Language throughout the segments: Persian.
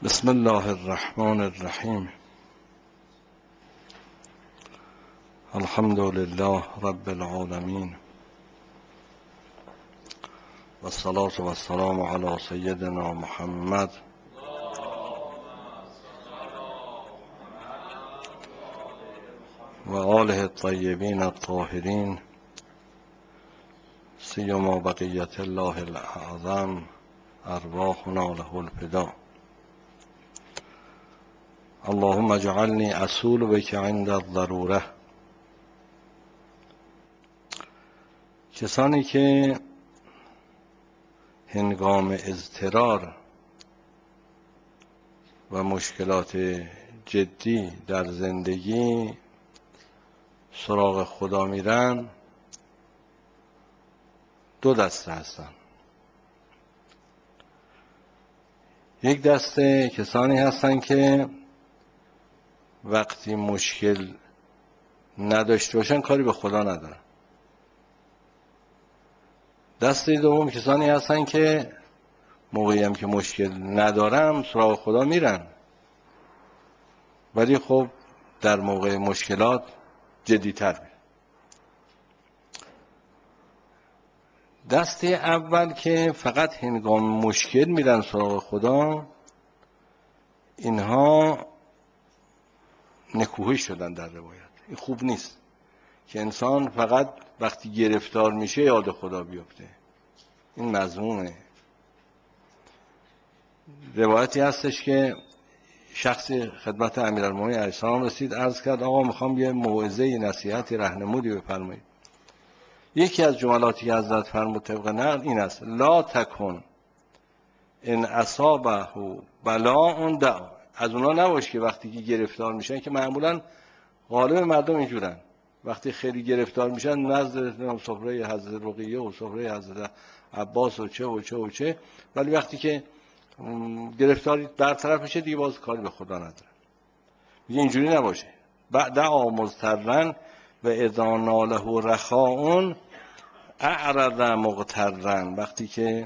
بسم الله الرحمن الرحیم. الحمد لله رب العالمین و الصلاة و السلام علی سیدنا محمد و آله الطیبین الطاهرین سیما بقیت الله الاعظم ارواحنا له الفدا. اللهم اجعلنی اصول بک عند الضروره. کسانی که هنگام اضطرار و مشکلات جدی در زندگی سراغ خدا میرن دو دسته هستن. یک دسته کسانی هستن که وقتی مشکل نداشته باشن کاری به خدا ندارن. دسته دوم کسانی هستن که موقعی هم که مشکل ندارن سراغ خدا میرن، ولی خب در موقع مشکلات جدی‌تر میرن. دسته اول که فقط هنگام مشکل میرن سراغ خدا، اینها نکوهش شدن در روایت. این خوب نیست که انسان فقط وقتی گرفتار میشه یاد خدا بیفته. این مذمومه. روایتی هستش که شخصی خدمت امیرالمومنین علیه السلام رسید، عرض کرد آقا میخوام یه موعظه نصیحتی راهنمودی بفرمایید. یکی از جملاتی که حضرت فرمود طبق نقل این است: لا تکن ان اصابه بلاء دعا. از اونا نباش که وقتی که گرفتار میشن، که معمولا غالب مردم اینجورن، وقتی خیلی گرفتار میشن نزد سفره حضرت رقیه و سفره حضرت عباس و چه و چه و چه، ولی وقتی که گرفتاری برطرف میشه دیگه باز کاری به خدا نداره. میگه اینجوری نباشه. دعا مضطرا و اذا ناله رخاء اعرض مغترا. وقتی که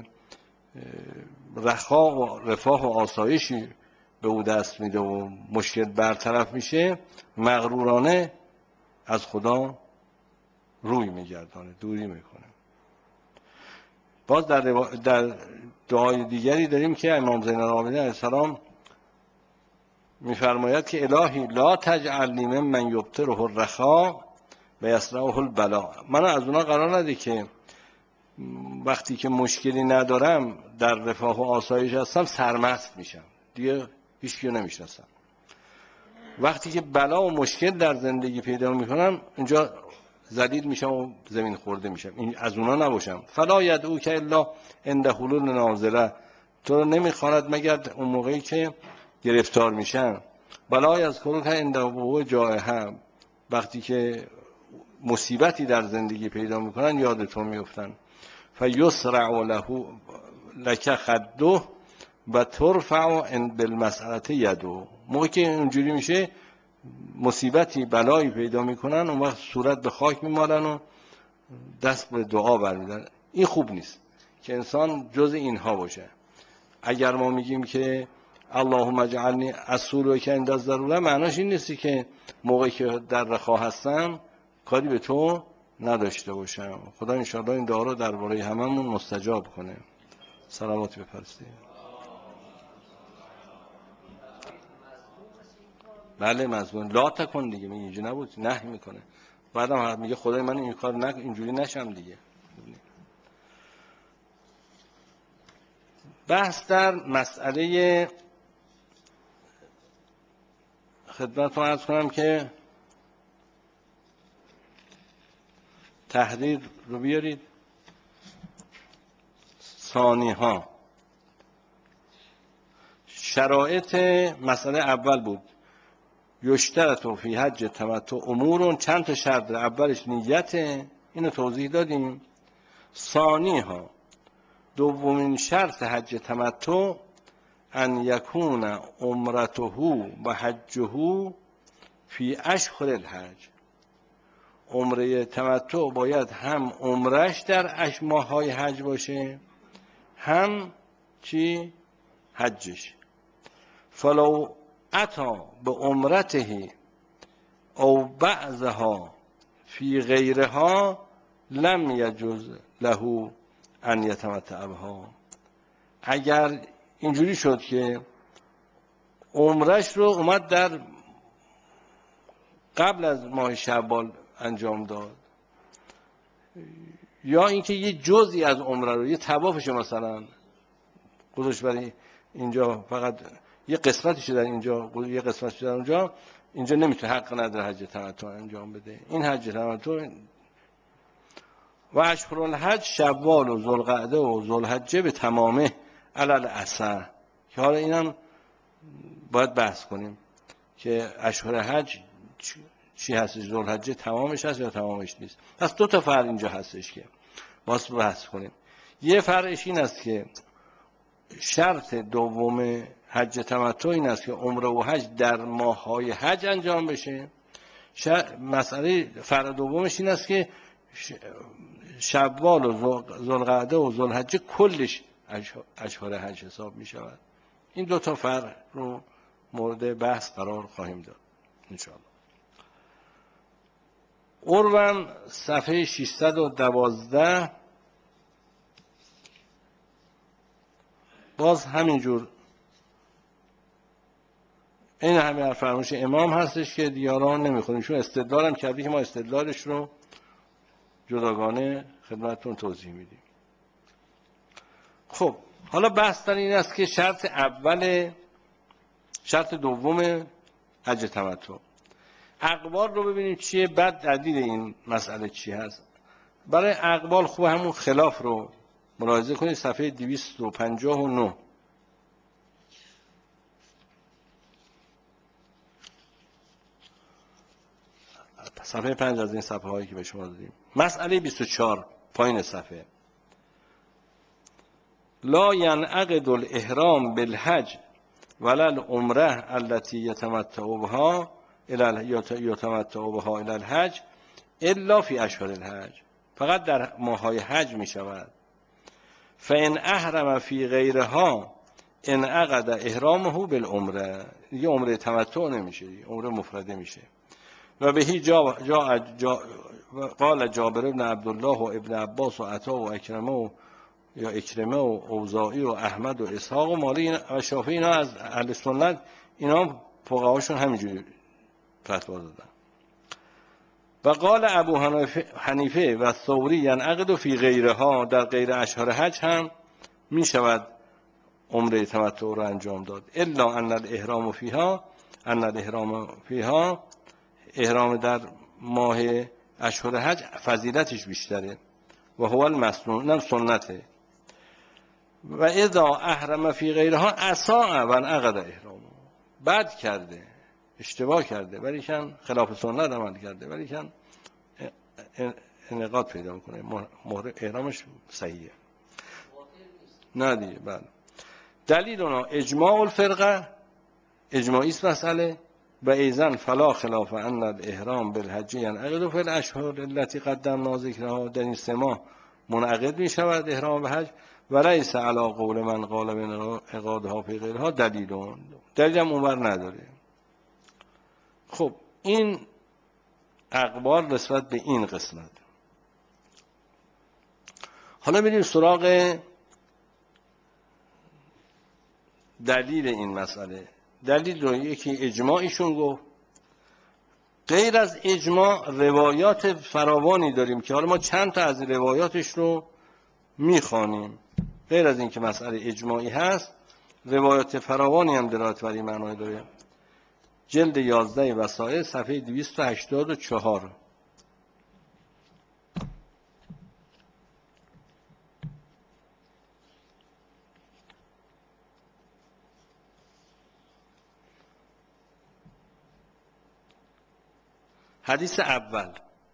رخا و رفاه و آسایشی به او دست میده و مشکل برطرف میشه، مغرورانه از خدا روی میگردانه، دوری میکنه. باز در دعای دیگری داریم که امام زین العابدین علیه السلام میفرماید که الهی لا تجعلنی ممن یبطره الرخاء و یصنعه البلاء. من از اونا قرار نده که وقتی که مشکلی ندارم در رفاه و آسایش هستم سرمست میشم، دیگه هیچ کیو نمیشناسم. وقتی که بلا و مشکل در زندگی پیدا میکنم اینجا ذلیل میشم و زمین خورده میشم. این از اونا نباشم. فلا یدعوک الا عند حلول نازله. تو رو نمیخواند مگر اون موقعی که گرفتار میشن. بلا یذکرک عند وقوع جائحه. وقتی که مصیبتی در زندگی پیدا میکنن یاد تو میفتن. فیسرع له لک خده و ترفع بالمسألة یده. موقعی که اونجوری میشه مصیبتی بلایی پیدا میکنن، اون وقت صورت به خاک میمالن و دست به دعا برمیدن. این خوب نیست که انسان جز اینها باشه. اگر ما میگیم که اللهم اجعلنی اصولک عند الضروره، معناش این نیستی که موقعی که در رخا هستم کاری به تو نداشته باشم. خدا انشاءالله این دعا رو درباره هممون مستجاب کنه. صلوات بفرستید. بله مضمون لا تکن دیگه، میگه اینجوری نبود، نهی میکنه. بعدم میگه خدای من این کار اینجوری نشم دیگه. بحث در مسئله خدمتتون عرض کنم که تحریر رو بیارید. ثانی ها شرایط مسئله اول بود یشترط فی حج تمتع امور. چند تا شرط، اولش نیت، اینو توضیح دادیم. ثانی ها دومین شرط حج تمتع ان یکون عمرته و حجه فی اشهر الحج. عمره تمتع باید هم عمرش در ماه‌های حج باشه، هم چی؟ حجش. فلو اتا به عمرته او بعضها فی غیرها لم یجوز له ان یتمتع بها. اگر اینجوری شد که عمرش رو اومد در قبل از ماه شوال انجام داد، یا اینکه یه جزئی از عمره رو، یه طوافش مثلا گذاشت برای اینجا، فقط یه قسمتش در اینجا، یه قسمتش در اونجا، اینجا نمیتونه، حق نداره حج تمتع انجام بده. این حج تمتع و اشهر الحج شوال و ذوالقعده و ذوالحجه به تمامه علل اصح، که حالا اینم باید بحث کنیم که اشهر حج چی هستش، ذوالحجه تمامش هست یا تمامش نیست. پس دو تا فرق اینجا هستش که باید بحث کنیم. یه فرقش این است که شرط دوم حج تمتع این است که عمره و حج در ماه‌های حج انجام بشه. مسئله فرق دومش این است که شوال و ذوالقعده و ذوالحجه کلش اشهر حج حساب می شود. این دو تا فرق رو مورد بحث قرار خواهیم داد انشاءالله. اروم صفحه 612 باز همینجور این همه فرمایش امام هستش که دیاران نمیخونیم، چون استدلال هم کردی که ما استدلالش رو جداگانه خدمتتون توضیح میدیم. خب حالا بحث در این است که شرط دوم حج تمتع، اقوال رو ببینیم چیه، بعد دلیل این مسئله چی هست. برای اقوال خوب همون خلاف رو ملاحظه کنید، صفحه 259 صفحه 5 از این صفحه هایی که به شما دادیم. مسئله 24 پایین صفحه: لا ینعقد الاحرام بالحج ولا العمره التي يتمتع بها الى الحج الا فی اشهر الحج، فقط در ماه‌های حج می شود. فان احرم فی غیرها انعقد احرامه بالعمره، دیگه عمره تمتع نمیشه، عمره مفرده میشه. و بهی قال جابر بن عبدالله و ابن عباس و عطا و اکرمه و اوزاعی و احمد و اسحاق و مالی و شافعی، اینا از اهل سنت، اینا فقهاشون همینجوری فتوا دادن. و قال ابو حنیفه و ثوری ینعقد فی غیرها، در غیر اشهر حج هم می شود عمره تمتع رو انجام داد. الا ان الاحرام فیها احرام در ماه اشهر حج فضیلتش بیشتره و هو المسنون، اینم سنته. و اذا احرم فی غیرها اساء و انعقد احرامه، بد کرده، اشتباه کرده، ولیکن خلاف سنت عمل کرده، ولیکن انعقاد پیدا میکنه، احرامش صحیحه. نه دیگه. بله. دلیل اونا اجماع الفرقه، اجماعی است مسئله. و ایزن فلا خلاف ان الاحرام بالحج ینعقد فی الاشهر التي قدمنا ذکرها، در این سه ماه منعقد می شود احرام به حج. و لیس علی قول من قال بانعقادها فی غیرها دلیل هم اونور نداره. خب این اقوال نسبت به این قسمت. حالا میریم سراغ دلیل این مسئله. دلیل رو یکی اجماعیشون گفت. غیر از اجماع روایات فراوانی داریم که حالا ما چند تا از روایاتش رو میخوانیم. غیر از این که مسئله اجماعی هست، روایات فراوانی هم دلالت بر این معنی داره. جلد 11 وسائل صفحه 284. حدیث اول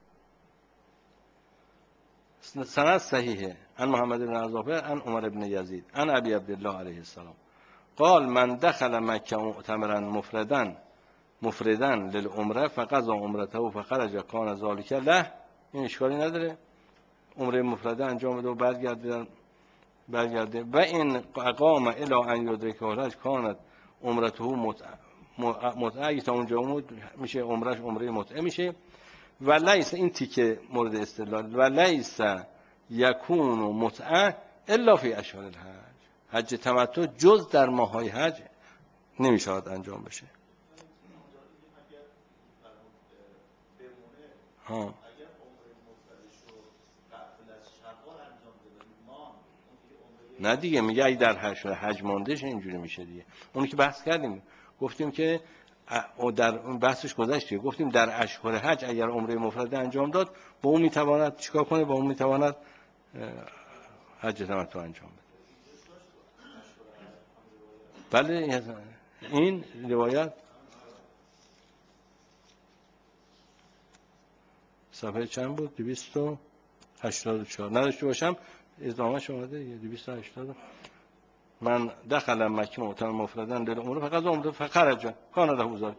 سند صحیحه، عن محمد بن عزافه عن عمر بن یزید عن ابی عبدالله علیه السلام قال من دخل مکه معتمرا مفردا للعمره فقضى عمرته فخرج کان ذلك له. این اشکالی نداره، عمره مفرده انجام بده و برگرده. و این اقام الی ان یدرک الحج کانت عمرته متعه اگه تا اونجا میشه عمرش عمره متعه میشه. و لیس، این تیکه مورد استدلال، و لیس یکون متعه الا فی اشهر الحج، حج تمتع جز در ماهای حج نمیشود انجام بشه. ها نه دیگه، میگه اگه در حج ماندهش اینجوری میشه دیگه. اونی که بحث کردیم گفتیم که در بحثش گذشت، گفتیم در اشهر حج اگر عمره مفرده انجام داد با اون میتواند چیکار کنه؟ با اون میتواند حج تمتع انجام بده. بله این روایت صفحه چند بود؟ 284 نداشته باشم ادامهش اومده 280. من دخل مکه معتمر مفردن دل عمره فقط عمره فخرج کان له وزار.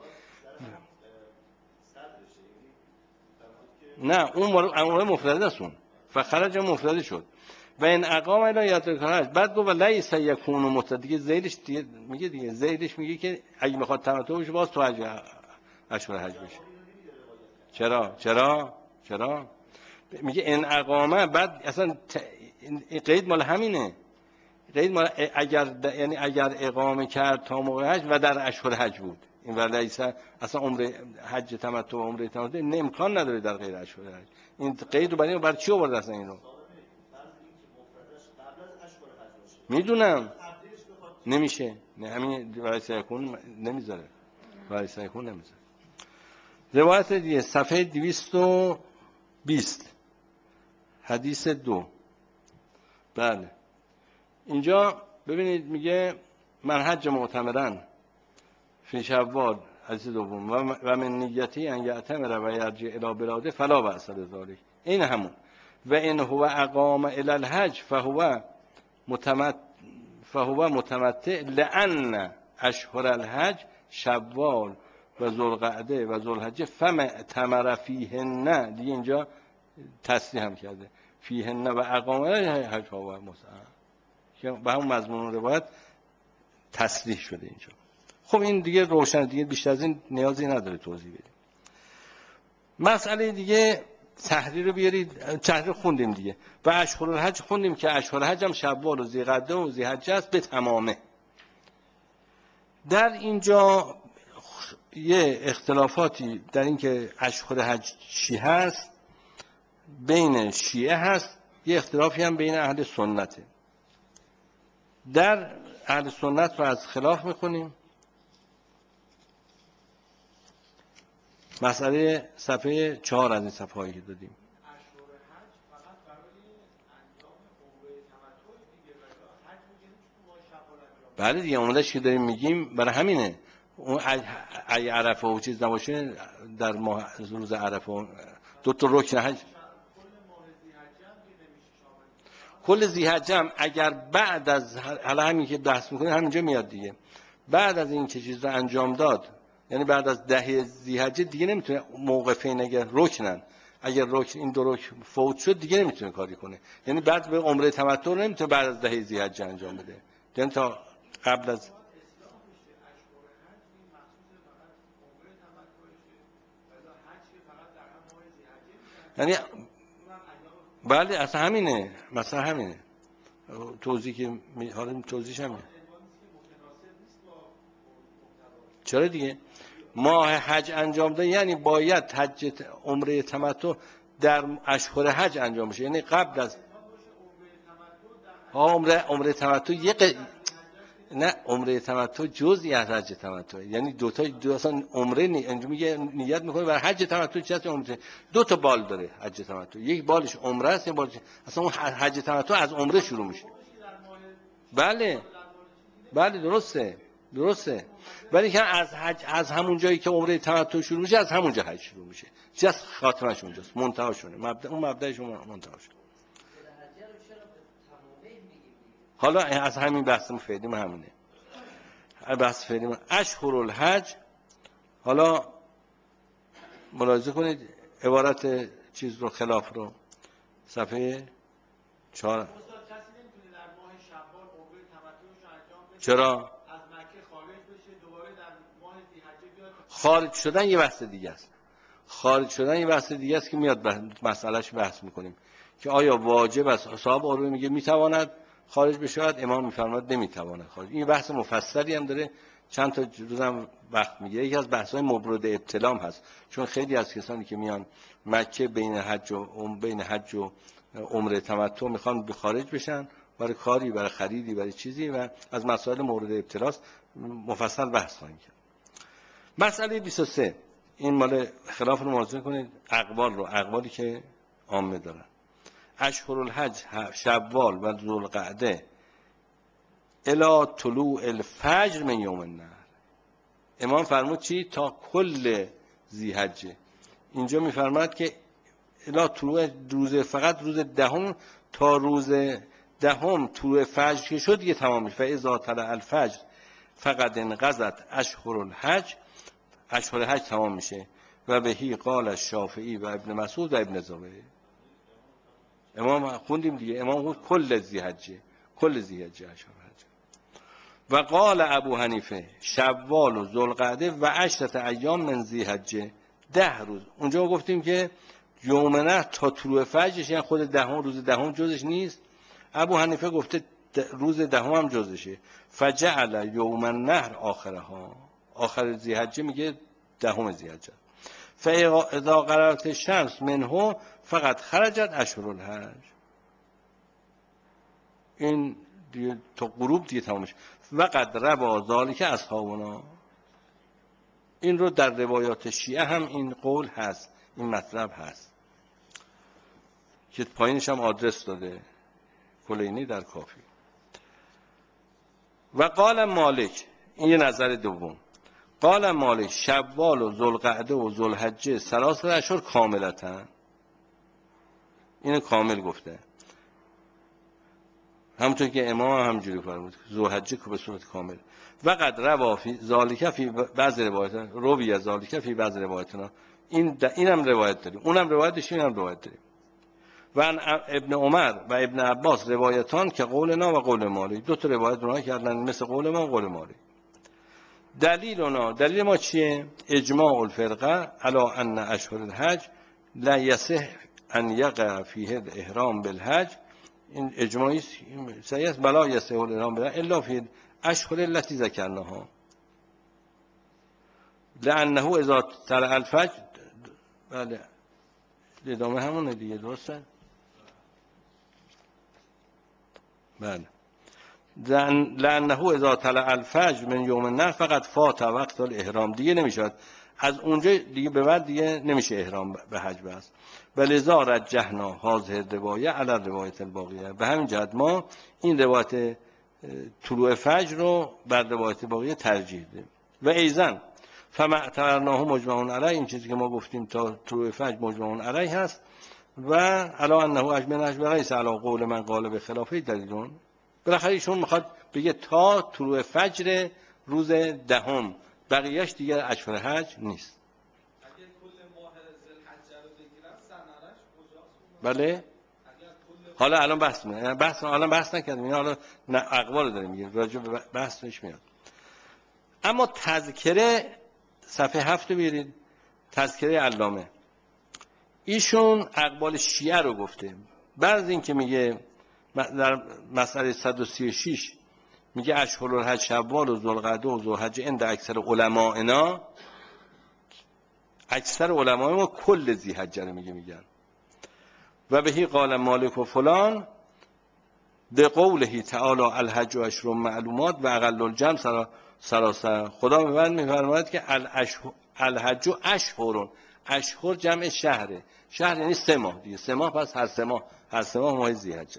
نه اون عمره مفرده است، اون فخرج مفرده شد. و این اقام الی یدرک الحج، بعد گفت لیس یکون متعه، دیگه زیدش دیگه میگه، دیگه زیدش میگه که اگه میخواد تمتع بشه باز تو حج اشهر حج بشه. چرا میگه این اقامه، بعد اصلا قید مال همینه، قید مال یعنی اگر اقامه کرد تا موقع حج و در اشهر حج بود، این ولیس اصلا عمره حج تمتع و عمره تمتع این امکان نداره در غیر اشهر حج. این قید رو برای چی آورد اصلا اینو؟ میدونم نمیشه، نه همین ولیس یکون نمیذاره، ولیس یکون نمیذاره. روایت دیگه صفحه 220 حدیث 2. بله اینجا ببینید میگه من حج معتمرن فی شوال حدیث دوم و من نیتی ان یعتمر و یرجع الی بلاده فلا بأس بذلک، این همون. و ان هو اقام الی الحج فهو متمتع لان اشهر الحج شوال و ذوالقعده و ذوالحجه فمعتمر فیهن، دیگه اینجا تصریح هم کرده فیهن و اقامه حج فهو متمتع، که به همون مضمون روایت تصریح شده اینجا. خب این دیگه روشن، دیگه بیشتر از این نیازی نداره توضیح بدیم. مسئله دیگه تحریر رو بیارید، تحریر خوندیم دیگه، و اشهر الحج خوندیم که اشهر حج هم شوال و ذیقعده و ذیحجه است به تمامه. در اینجا یه اختلافاتی در این که اشهر حج چی هست بین شیعه هست، یه اختلافی هم بین اهل سنته. در اهل سنت رو از خلاف میخونیم. مسئله صفحه 4 از این صفحه هایی که دادیم. بله دیگه اونش که داریم میگیم برای همینه، اون ای عرفه و چیز نباشه در ماه روز عرفه دو تا رکن حج، کل ذی‌حجه هم اگر بعد از حالا همین که بحث میکنه همینجا میاد دیگه، بعد از این که چیز رو انجام داد، یعنی بعد از 10 ذی‌حجه دیگه نمیتونه موقفین، اگر رکنن، اگر رکن این دو رکن فوت شد دیگه نمیتونه کاری کنه، یعنی بعد به عمره تمتع نمیتونه بعد از 10 ذی‌حجه انجام بده، یعنی تا قبل از یعنی بله اصلا همینه، مثلا همینه توضیح که حالا توضیحش همینه. چرا دیگه ماه حج انجام ده، یعنی باید حج عمره تمتع در اشهر حج انجام بشه، یعنی قبل از عمره تمتع نه عمره تمتع جزئی از حج تمتع، یعنی دو اصلا عمره اینجا میگه نیت میکنه برای حج تمتع چه عمره، دو تا بال داره حج تمتع، یک بالش عمره است، یک بالش اصلا اون حج تمتع از عمره شروع میشه. بله درسته ولی که از حج از همون جایی که عمره تمتع شروع میشه از همونجا حج شروع میشه، جس خاتمش اونجاست، منتهاشونه، اون مبدأش منتهاشه. حالا از همین بحثمون فعلی ما همینه، بحث فعلی ما اشهر الحج. حالا ملاحظه کنید عبارت چیز رو، خلاف رو، صفحه 4. چرا؟ خارج شدن یه بحث دیگه است. خارج شدن یه بحث دیگه است که میاد مسئلهش بحث میکنیم که آیا واجب است. صاحب عروه میگه میتواند خارج بشود، امام میفرماید نمیتواند خارج. این بحث مفصلی هم داره، چند تا روزم وقت میگیره. یکی از بحث‌های مبرد ابتلام هست، چون خیلی از کسانی که میان مکه بین حج و عمره تمتع میخوان به خارج بشن برای کاری، برای خریدی، برای چیزی، و از مسائل مورد ابتلاست مفصل بحث خواهیم کرد. مسئله 23 این مال خلاف رو مراجعه کنید، اقوالی که عامه دارن. اشهر الحج شوال و ذوالقعده الی طلوع الفجر من یوم النحر. امام فرمود چی؟ تا کل ذی‌حجه. اینجا میفرماد که الی طلوع فقط روز دهم تا روز دهم طلوع فجر که شد دیگه تمام میشه. فاذا طلع الفجر فقط انقضت اشهر الحج، اشهر حج تمام میشه. و بهی قال الشافعی و ابن مسعود و ابن زبیر. امام خوندیم دیگه، امام گفت کل ذی‌حجه اشهر حج. و قال ابو حنیفه شوال و ذوالقعده و 10 ایام من ذی‌حجه، 10 روز. اونجا گفتیم که یوم نحر تا طلوع فجرش، یعنی خود دهم، روز دهم جزش نیست. ابو حنیفه گفته روز دهم هم جزشه. فجعل یوم النحر آخرها، آخر ذی‌حجه میگه دهم ذی‌حجه. فاذا غربت الشمس منه فقط خرجت اشهر الحج. این دیگه تا غروب دیگه تمام میشه. وقد روا ذالک اصحابنا. این رو در روایات شیعه هم این قول هست، این مطلب هست که پایینش هم آدرس داده کلینی در کافی. و قال مالک، این یه نظر دوم، قال مالک شوال و ذوالقعده و ذوالحجه 3 اشهر کاملتاً. اینو کامل گفته، همونطور که امام همجوری فرمود ذوالحجه که به صورت کامل. وقد روا فی ذالک فی بعض روایات، روی ذالک فی بعض روایاتنا. اینم روایت داریم، اونم روایت داشتیم، اینم روایت داریم. و ابن عمر و ابن عباس روایتان که قولنا و قول مالک، دو تا روایت اونها کردن مثل قول ما و قول مالک. دلیل ما چیه؟ اجماع الفرقه علی ان اشهر الحج لا یصح ان یقع فیه الاحرام بالحج. این اجماعی صحیح است. بلا یصح الاحرام بالحج الا فی اشهر التي ذکرناها لانه اذا طلع الفجر. بله ادامه همونه دیگه، درسته؟ بله. لانه اذا طلع الفجر من یوم النحر فقط فات وقت الاحرام، دیگه نمیشد از اونجا دیگه به بعد دیگه نمیشه احرام به حج بس. ولذا رجحنا هذه الروایه علی الروایه الباقیه. به همین جهت ما این روایت طلوع فجر رو بر روایت باقیه ترجیح دادیم. و ایزن فما اعتبرناه مجمع علیه، این چیزی که ما گفتیم تا طلوع فجر مجمع علیه هست. و علی انه اجمع نجم ریس علی قول من قال به خلافه دلیلون. بالاخره ایشون میخواد بگه تا طلوع فجر روز دهم، بقیهش دیگه اشهر حج نیست. اگه کل ماه ذوالحجه رو بگیرن سننش کجاست؟ بله حالا الان بحث نکردیم، حالا اقوال داریم میگیم، راجع به بحثش میاد. اما تذکره صفحه 7 رو بیارید، تذکره علامه. ایشون اقوال شیعه رو گفته. بعض این که میگه در مسئله 136 میگه اشهر الحج شوال و ذوالقعده و ذوالحجه عند اکثر علمائنا. اکثر علمای ما کل ذی‌حجه رو میگن. و بهی قال مالک و فلان به قوله تعالی الحج و اشهر معلومات و اقل الجمع سلاسه. خدا به من میفرماید که الحج و اشهر جمع شهره، شهر یعنی 3 ماه دیگه، 3 ماه، پس هر 3 ماه ماه ذی‌حجه.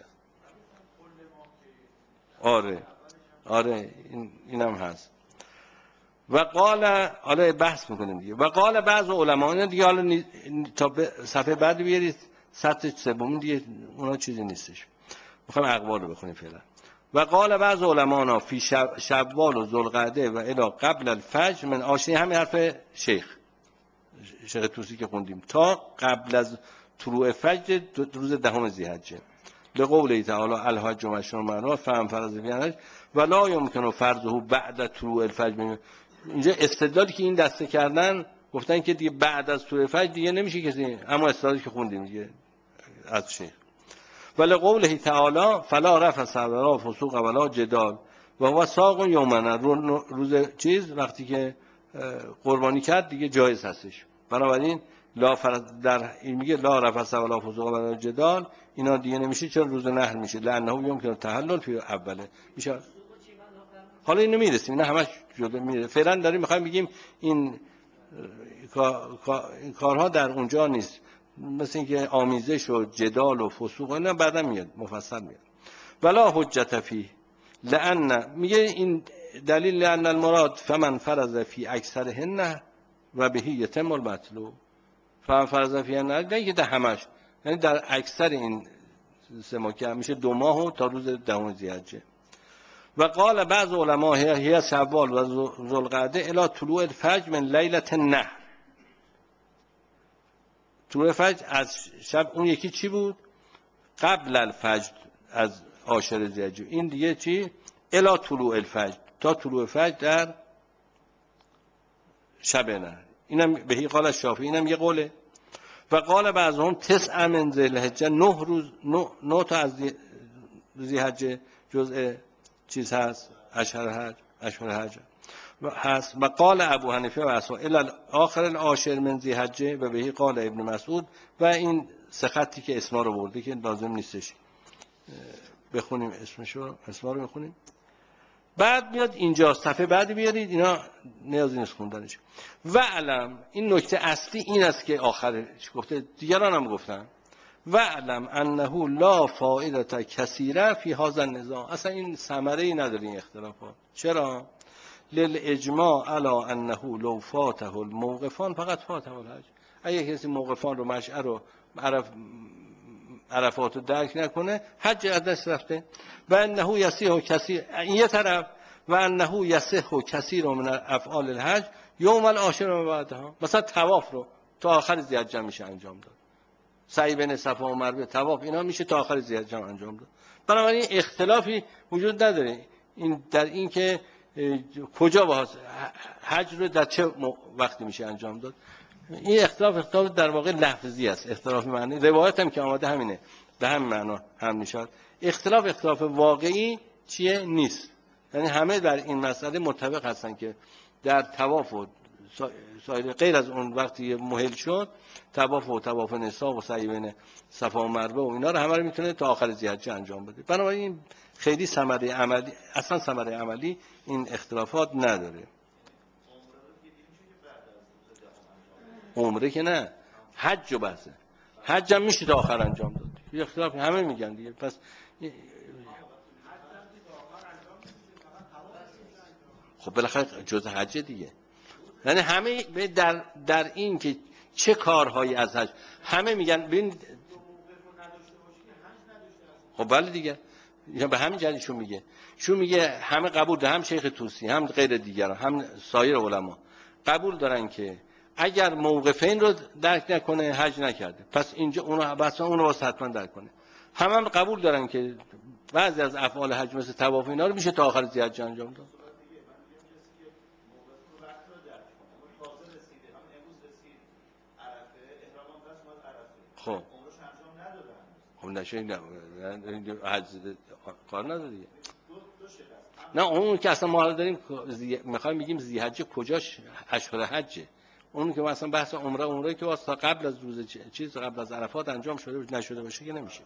آره اینم هست. و قال بحث میکنیم دیگه. و قال بعض علما دیگه، حالا تا صفحه بعد بیارید سطح سوم دیگه اونا چیزی نیستش، میخوام اقوال رو بخونیم فعلا. و قال بعض علمانا فی شوال و ذوالقعده و الی قبل الفجر من آشنی، همین حرف شیخ طوسی که خوندیم، تا قبل از طلوع فجر روز دهم ذی‌حجه. لقوله تعالی الحج و اشهر معلومات فهم فرض فی الحج و لا یمکن فرضه بعد طلوع الفجر. اینجا استدلالی که این دسته کردن گفتن که دیگه بعد از طلوع فجر دیگه نمیشه کسی، اما استدلالی که خوندیم دیگه از شیخ. ولی قوله تعالی فلا رفث ولا فسوق ولا جدال و هو ساق یومنا، روز چیز وقتی که قربانی کرد دیگه جایز هستش. بنابراین در این میگه لا رفث ولا فسوق ولا جدال، اینا دیگه نمیشه. چرا روز نحر میشه؟ لانه یمکن تحلل فی اوله میشه. حالا اینو میرسیم، اینا همش جدا میره. فعلا داریم میخوایم بگیم این کارها در اونجا نیست، مثل اینکه آمیزش و جدال و فسوق اینا بعدا میاد مفصل میاد. ولا حجت فی لان، میگه این دلیل لان المراد فمن فرض فی اکثرهن و به یتم المطلوب. فمن فرض فی ان، نه که در همش، یعنی در اکثر این سه ماه که میشه 2 ماه و تا روز 10 ذی‌حجه. و قال بعض علما هي شوال و ذوالقعده الی طلوع الفجر من لیلة النحر. طلوع فجر از شب، اون یکی چی بود؟ قبل الفجر از عاشر ذی‌حجه. این دیگه چی؟ الی طلوع الفجر، تا طلوع فجر در شب نحر. اینم بهی قال شافعی، اینم یه قوله. و قال بعضهم 9 من ذی‌الحجه، 9 روز، 9 تا از ذی‌حجه جزء چیز هست، اشهر حج و هست. و قال ابو حنیفه و اصحاب الی آخر العاشر من ذی‌حجه و بهی قال ابن مسعود. و این سه خطی که اسما رو برده که لازم نیستش بخونیم اسما رو بخونیم. بعد میاد اینجا صفحه بعدی بیارید، اینا نیازی نیست خوندنش. و علم، این نکته اصلی این است که آخرش گفته، دیگران هم گفتن. و علم انه لا فائده کثیره فی هذا النزاع، اصلا این ثمره ای نداره این اختلافات. چرا؟ للاجماع علی انه لو فاته الموقفان فقط فاته الحج. اگه کسی موقفان رو، مشعر رو، عرفات رو درک نکنه، حج از دست رفته. و انه یصح کثیر، این یه طرف. و انه یصح کثیر من افعال الحج یوم العاشر و بعدها. مثلا طواف رو تا آخر ذی‌حجه میشه انجام داد، سعی بین صفا و مروه، طواف، اینا میشه تا آخر ذی‌حجه انجام داد. بنابراین اختلافی وجود نداره این در این که کجا با حج رو در چه وقتی میشه انجام داد. این اختلاف در واقع لفظی است، اختلاف معنی. روایت هم که آمده همینه، به همین معنا هم میشد. اختلاف واقعی چیه؟ نیست. یعنی همه در این مسئله متفق هستن که در طواف و سایر غیر از اون وقتی مهل شد، طواف نسا و سعی بین صفا و مروه و اینا رو همه رو میتونه تا آخر ذی‌حجه انجام بده. بنابراین خیلی ثمره عملی، اصلا ثمره عملی این اختلافات نداره. عمره که نه، حج و بحثه. حج هم میشه تا آخر انجام داد. یه اختلاف همه میگن دیگه. پس خب بالاخره جزء حج دیگه. یعنی همه در این که چه کارهایی از حج، همه میگن ببین. خب بله دیگه، یا به همین جهت شون میگه همه قبول دارن، هم شیخ طوسی هم غیر دیگران هم سایر علما قبول دارن که اگر موقفین رو درک نکنه حج نکرده. پس اینجا اونو واسه حتما درک کنه. هم قبول دارن که بعضی از افعال حج مثل طواف اینا رو میشه تا آخر ذی‌حجه انجام داد. خب خب نشه حج کار نداره دیگه. نه اون که اصلا ما داریم میخوایم بگیم ذی‌حجه کجاش اشهر حجه. اون که مثلا بحث عمره که واسه قبل از روز چیز، قبل از عرفات انجام شده نشده باشه که نمیشه.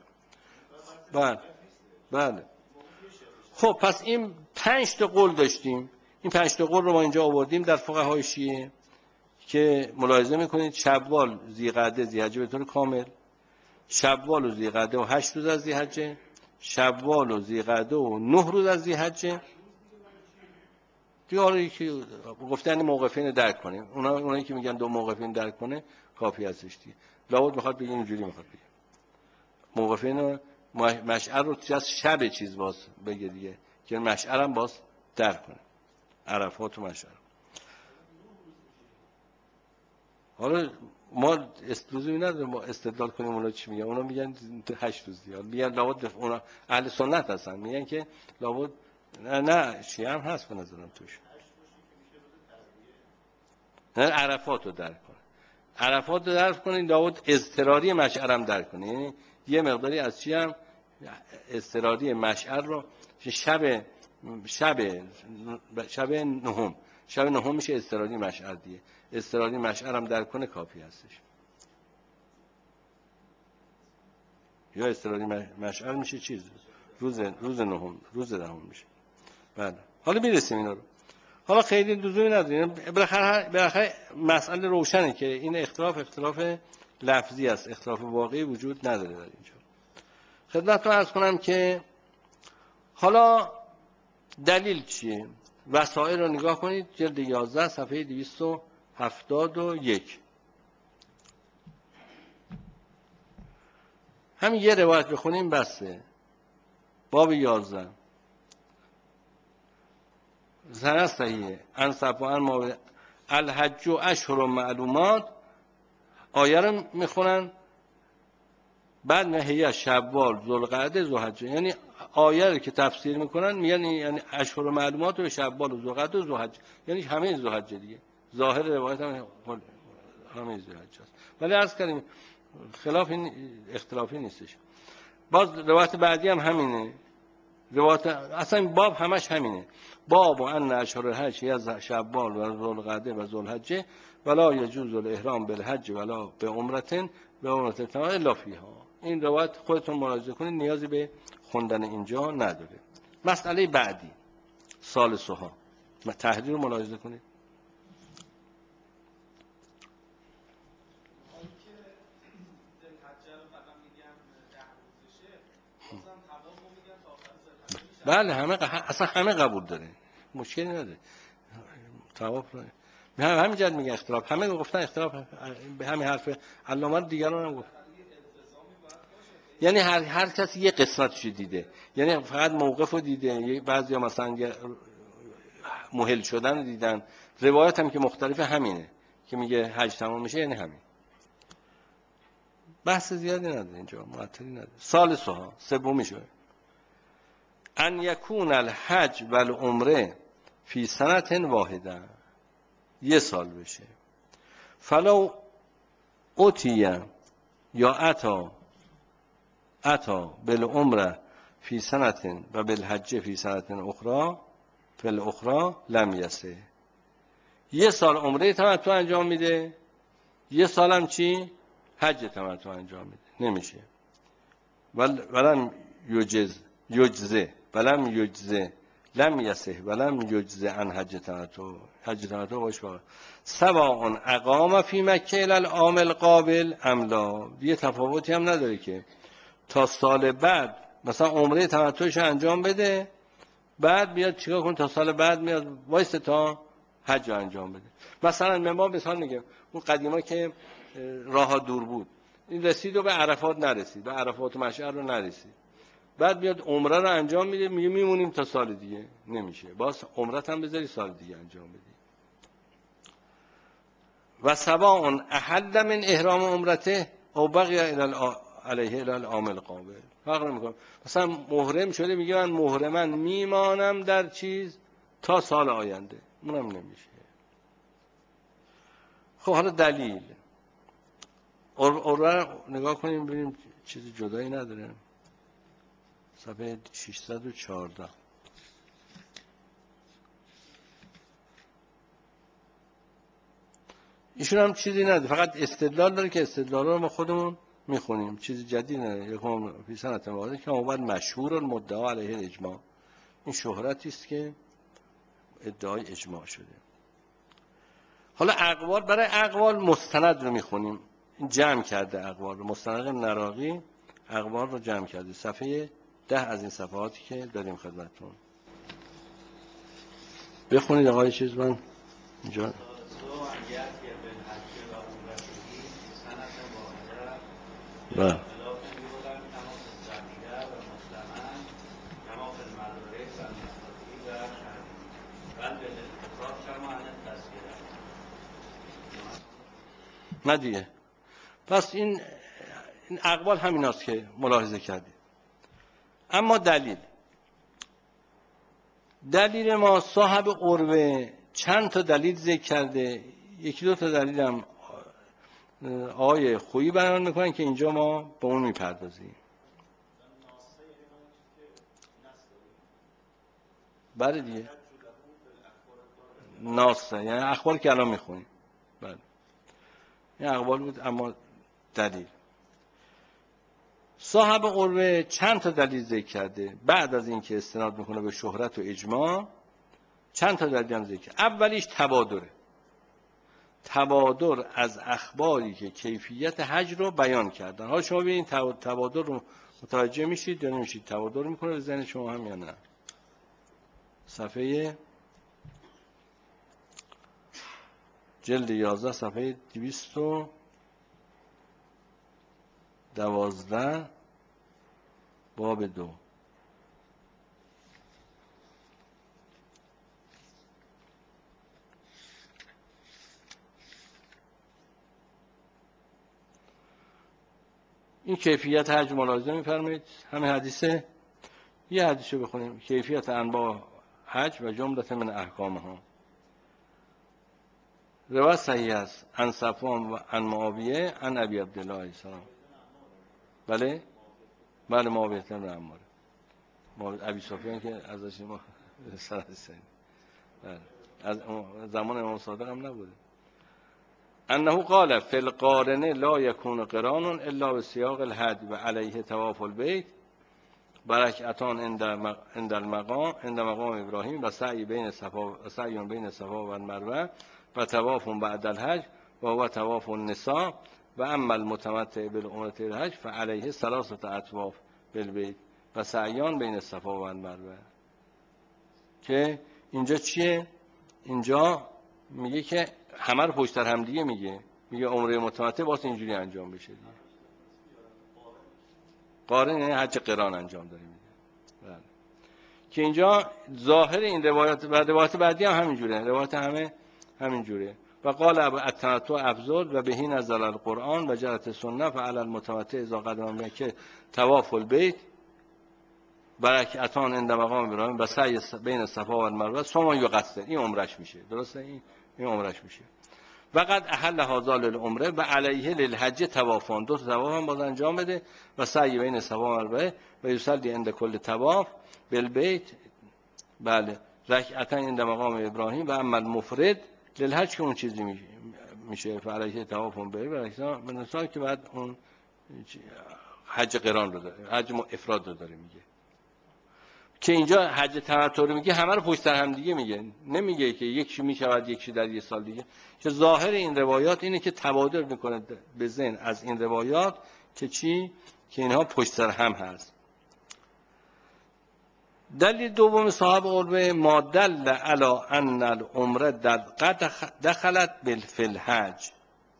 بله. خب پس این 5 تا قول داشتیم. این 5 تا قول رو ما اینجا آوردیم در فقهای شیعه که ملاحظه میکنید شوال، ذی‌قعده، ذی‌حجه به طور کامل، شوال و ذی‌قعده و 8 روز از ذی‌حجه، شوال و ذی‌قعده و 9 روز از ذی‌حجه. دیگه که گفتن موقفین درک کنیم، اونایی که میگن 2 موقفین درک کنه کافی هستش دیگه. لابد میخواد بگه اینجوری میخواد بگه موقفین مشعر رو از شب چیز باز بگه دیگه، که مشعر هم باز درک کنه، عرفات و مشعر. حالا ما لزومی نداره ما استدلال کنیم اونا چی میگن. اونا میگن 8 روز دیگه، میگن لابد اونا اهل سنت هستن، میگن که لابد نه شیعه هم هست به نظرم توش. نه عرفات رو درک کنه. عرفات رو درک کنید داود اضطراری مشعر هم درک کنه. یعنی یه مقداری از چی هم اضطراری مشعر رو شب نهم میشه اضطراری مشعر دیگه. اضطراری مشعر هم درک کنه کافی هستش. یا اضطراری مشعر میشه چیز روز دهم میشه. بله حالا میرسیم اینا رو. حالا خیلی لزومی نداره. بالاخره مسئله روشنه که این اختلاف لفظی است. اختلاف واقعی وجود نداره در اینجا. خدمتتون عرض کنم که حالا دلیل چیه؟ وسائل رو نگاه کنید جلد 11 صفحه 271. همین یه روایت بخونیم بسه. باب 11 سند صحیحه. ان صفوان ما الحج و اشهر معلومات آیه رو میخونن بعد میگه شوال ذوالقعده ذوالحجه. یعنی آیه رو که تفسیر میکنن میگن یعنی اشهر معلومات و شوال و ذوالقعده و ذوالحجه، یعنی همه ذوالحجه دیگه. ظاهر روایت هم همه ذوالحجه است. ولی عرض کردیم خلاف این اختلافی نیستش. باز روایت بعدی هم همینه. روایت اصلا این باب همش همینه. باب ان اشهر الحج از شوال و ذوالقعده و ذوالحجه ولا یجوز الاحرام بالحج ولا بعمره تمام الا فیها. این روایت خودتون ملاحظه کنید، نیازی به خوندن اینجا نداره. مسئله بعدی ثالثها تحریر رو ملاحظه کنید. بله اصلا همه قبول داره، مشکلی نداره. طواف به همین جد میگه اختلاف، همه گفتن اختلاف به همین حرف علامه دیگران هم گفت. یعنی هر کسی یه قسمتش دیده، یعنی فقط موقف رو دیده، بعضیا مثلا مهل شدن رو دیدن. روایت هم که مختلف همینه که میگه حج تمام میشه، یعنی همین. بحث زیادی نداره اینجا، معطلی نداره. ثالثها سومیشه ان یکون الحج و العمره فی سنه واحده، یه سال بشه. فلو اوتیه یا اتا بالعمره فی سنه و بالحج فی سنه اخرى فی الاخرى لم یسه. یه سال عمره تمتع انجام میده، یه سال هم چی؟ حج تمتع انجام میده، نمیشه. ولم یجزه لم یسه ولم یجزه عن حج تمتع باش باقی سواء اقام فی مکه الی العام القابل ام لا. یه تفاوتی هم نداره که تا سال بعد مثلا عمره تمتعش انجام بده، بعد بیاد چیکار کنه؟ تا سال بعد میاد وایسه تا حج انجام بده. مثلا ما مثال میگم اون قدیما که راه دور بود، این رسید و به عرفات نرسید، به عرفات و مشعر رو نرسید، بعد بیاد عمره رو انجام میده، میگه میمونیم تا سال دیگه، نمیشه. باز عمرت هم بذاری سال دیگه انجام بدی. و سواء احل من احرام عمرته او بقی علیه الی العام القابل. فرق نمیکنه. مثلا محرم شده میگه من محرمن میمانم در چیز تا سال آینده، اونم نمیشه. خب حالا دلیل اور نگاه کنیم ببینیم چیزی جدایی نداره. صفحه 614 ایشون هم چیزی نداره، فقط استدلال داره که استدلال رو ما خودمون میخونیم، چیزی جدید نداره. یکم فی سنت واحده که اومد مشهور المدعا علیه الاجماع. این شهرتی است که ادعای اجماع شده. حالا اقوال، برای اقوال مستند رو میخونیم. این جمع کرده اقوال رو، مستند نراقی اقوال رو جمع کرده. صفحه 10 از این صفحاتی که داریم خدمتتون بخونید. آقای چیز من اینجا بله نه دیگه. پس این اقوال همین هست که ملاحظه کردید. اما دلیل ما صاحب قربه چند تا دلیل ذکر کرده. یکی دو تا دلیل هم آقای خویی بیان میکنن که اینجا ما به اون میپردازیم. بله دیگه ناسه یعنی اخبار که الان میخونیم. بله این اخبار بود، اما دلیل صاحب قربه چند تا دلیل ذکر کرده بعد از اینکه استناد میکنه به شهرت و اجماع. چند تا دلیل هم ذکر. اولیش تبادره. تبادر از اخباری که کیفیت حج رو بیان کردن. حالا شما ببینید تبادر رو متوجه میشید یا نمیشید؟ تبادر میکنه به ذهن شما هم یا نه؟ صفحه جلد 11 صفحه 212 باب 2. این کیفیت حج ملاحظه می‌فرمایید. همین حدیثه، یه حدیثو بخونیم. کیفیت انواع حج و جمله من احکامها. روایت صحیح است عن صفوان و عن معاویه عن ابی عبدالله السلام. بله بله معاویه بن عمار. ابی سفیان که ازش ما سرسیم. بله از زمان امام صادق هم نبوده. انه قال فی القارن لا یکون قران الا بسیاق الحج و علیه طواف البیت برکعتان عند مقام ابراهیم و سعی بین الصفا و المروه و طواف بعد الحج و هو طواف النساء و اما المتمتع بالعمره الحج فعليه ثلاثه اطواف بالبیت و سعیان بین الصفا و المروه. که اینجا چیه؟ اینجا میگه که همه رو پشت سر هم دیگه میگه عمره متمتع واسه اینجوری انجام بشه دیگه. قارن یعنی حج قران انجام داره میده. بله. که اینجا ظاهر این روایات و روایات بعدی هم همینجوره. روایات همه همینجوره. و قال التمتع افضل و بهین نزل القرآن و جرت سنه فعلی المتمتع اذا قدم مکه طواف البیت برکعتان عند مقام ابراهیم و سعی بین الصفا و المروه ثم یقصر. این عمرش میشه. درسته؟ این عمرش میشه. وقد احل هذا للعمره و علیه للحج طوافان. دو تا طواف هم باز انجام بده و سعی بین الصفا و المروه و یصلی عند کل طواف بالبیت. بله رکعتین عند مقام ابراهیم و اما المفرد للحج که اون چیزی میشه فعلیه طوافون به رکعتان که بعد اون حج قران رو داره، حج افراد رو داره میگه. که اینجا حج تمتع رو میگه همه رو پشت سر هم دیگه میگه، نمیگه که یکی میشود یکی در یک سال دیگه. که ظاهر این روایات اینه که تبادر میکنه به ذهن از این روایات که چی؟ که اینها پشت سر هم هست. دلیل دوم صاحب قربه ما دل علی ان العمره قد دخلت فی الحج.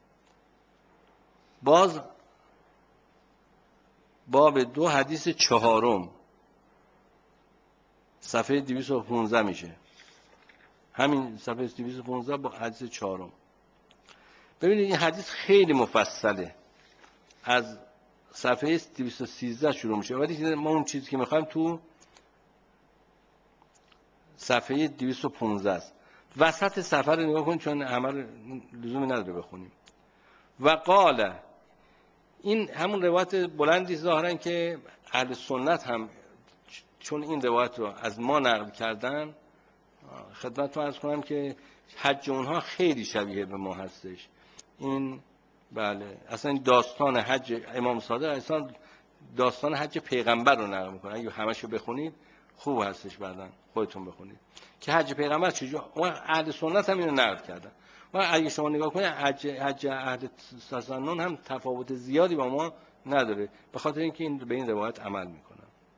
باز باب 2 حدیث 4 صفحه 215 میشه. همین صفحه 215 با حدیث 4. ببینید این حدیث خیلی مفصله، از صفحه 213 شروع میشه، ولی ما اون چیزی که میخوایم تو صفحه 215 است. وسط صفحه رو نگاه کنید چون همه رو لزومی نداره بخونیم. و قال، این همون روایت بلندی ظاهرا که اهل سنت هم چون این روایت رو از ما نقل کردن، خدمتتون عرض کنم که حج اونها خیلی شبیه به ما هستش. این بله اصلا داستان حج امام صادق اصلا داستان حج پیغمبر رو نقل میکنه. اگه همشو بخونید خوب هستش، بعداً خودتون بخونید که حج پیغمبر چجوری اهل سنت هم اینو نقل کردن. و اگه شما نگاه کنید حج اهل تسنن هم تفاوت زیادی با ما نداره، به خاطر اینکه این به این روایت عمل میکنن.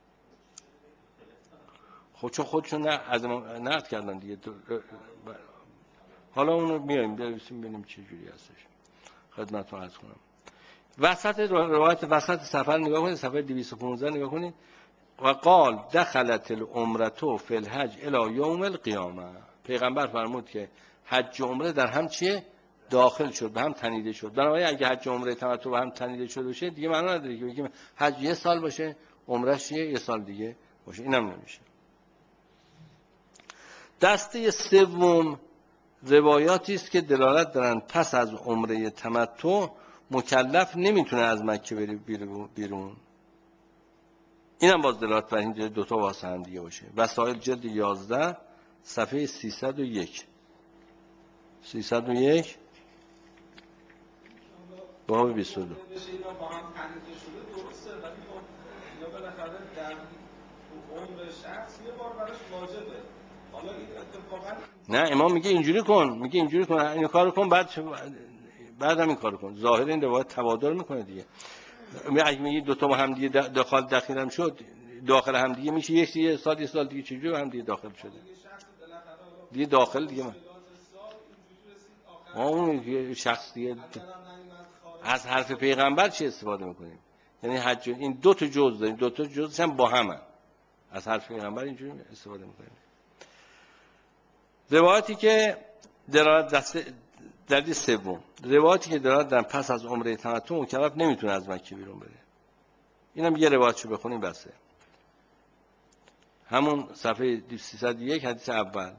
خب چون خودشون از ما نقل کردن دیگه. حالا اونو میایم ببینیم چه جوری هستش. خدمتتون عرض کنم وسط روایت وسط سفر نگاه کنید، صفحه 215 نگاه کنید. و قال دخلت العمره فی الحج الی یوم القیامه. پیغمبر فرمود که حج و عمره در هم چیه؟ داخل شد، به هم تنیده شد. بنابراین اگه حج و عمره تمتع به هم تنیده شده باشه دیگه معنا نداره که بگیم حج یه سال باشه عمرهش یه سال دیگه باشه. اینم نمیشه. دسته سوم روایاتی است که دلالت دارند پس از عمره تمتع مکلف نمیتونه از مکه بره بیرون. اینم باز دلالت بر این دوتا واسه هم دیگه باشه. وسائل جلد 11 صفحه 301 باب 22. اینا با هم تنیده شده درسته، ولی خب اینا بالاخره در عمر شخص یه بار براش واجبه. حالا این اتفاقا نه امام میگه اینجوری کن این کارو کن بعدم این کارو کن. ظاهر این روایت تبادر میکنه دیگه. اگه میگی دو تا با هم دیگه داخل هم شد، داخل هم دیگه میشه یه سال دیگه چجوری هم دیگه داخل شده دیگه داخل دیگه من اون شخص دیگه از حرف پیغمبر چی استفاده میکنیم؟ یعنی حج این دو تا جزء داریم، دو تا جزءش هم با همه. از حرف پیغمبر اینجوری استفاده میکنیم. روایتی که دلیل سوم، روایتی که دارن پس از عمره تمتع مکلف نمیتونه از مکه بیرون بره. اینم یه روایتشو بخونیم بسه. همون صفحه 301 حدیث اول.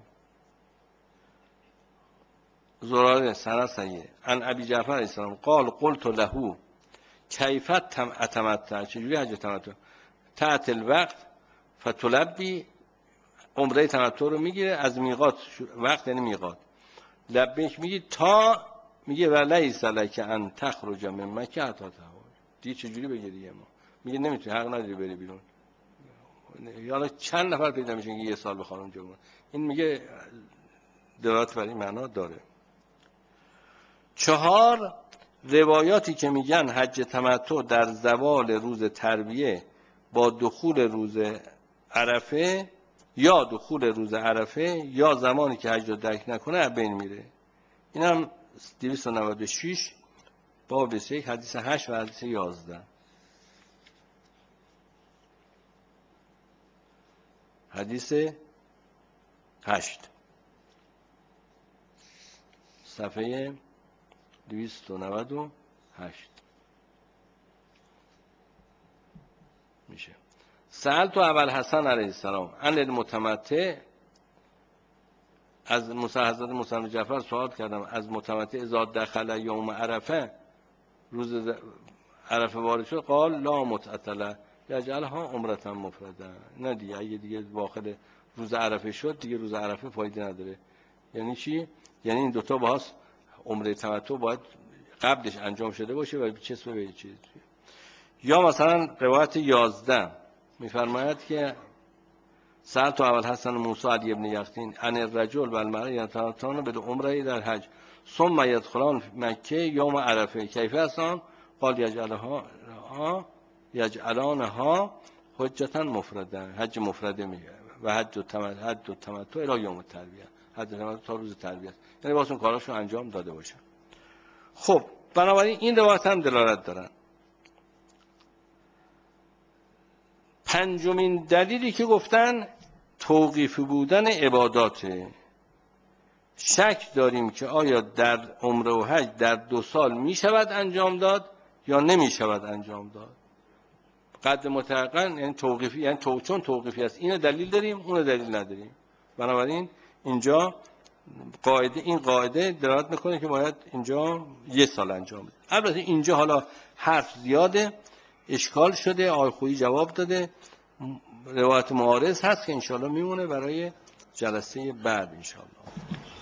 زراره سند صحیح. عن ابی جعفر علیه السلام قال قلت له کیف اتمتع، چجوری حج تمتع؟ تأت الوقت فتلبی، عمره تمتع رو میگیره از میقات، وقت یعنی میقات، لبیک میگی تا میگه ولیس لک ان تخرج من مکه حتی تهاج. دیگه چجوری بگیری؟ ما میگه نمیتونی، حق نداری بری بیرون. یالا چند نفر پیدا میشن که یه سال بخوان اونجا بمونن. این میگه دلالت بر این معنا داره. 4 روایاتی که میگن حج تمتع در زوال روز ترویه با دخول روز عرفه یا دخول روز عرفه یا زمانی که حج رو درک نکنه از بین میره. این هم 296 باب 21 حدیث 8 و حدیث 11. حدیث 8 صفحه 298 میشه. سألت ابوالحسن علیه السلام عن المتمتع، از حضرت موسی بن جعفر سوال کردم از متمتع اذا دخل یوم عرفه، روز عرفه وارد شد، قال لا متعتله یجعلها عمره مفرده. نه دیگه، اگه دیگه داخل روز عرفه شد دیگه روز عرفه فایده نداره. یعنی چی؟ یعنی این دوتا باز عمره تمتع باید قبلش انجام شده باشه و چسبه به چیز. یا مثلا روایت 11 میفرماید که سألت ابوالحسن موسی علی ابن یقطین عن الرجل و المرأة یتمتعن بالعمره در حج ثم يدخلان مکه یوم عرفه کیف هستن؟ قال یجعلانها حجتا مفرده، حج مفرده میگه و حج تمتع الی یوم الترویه، حج تمتع تا روز ترویه، یعنی واسه کاراشو انجام داده باشه. خب بنابراین این روایت هم دلالت دارن. پنجمین دلیلی که گفتن توقیفی بودن عباداته. شک داریم که آیا در عمره و حج در 2 سال می شود انجام داد یا نمی شود انجام داد. قد متحقن یعنی توقیفی، یعنی چون توقیفی است اینو دلیل داریم اونو دلیل نداریم. بنابراین اینجا این قاعده دلالت میکنه که باید اینجا 1 سال انجام بده. البته اینجا حالا حرف زیاده، اشکال شده، آقای خویی جواب داده، روایت معارض هست که انشاءالله میمونه برای جلسه بعد انشاءالله.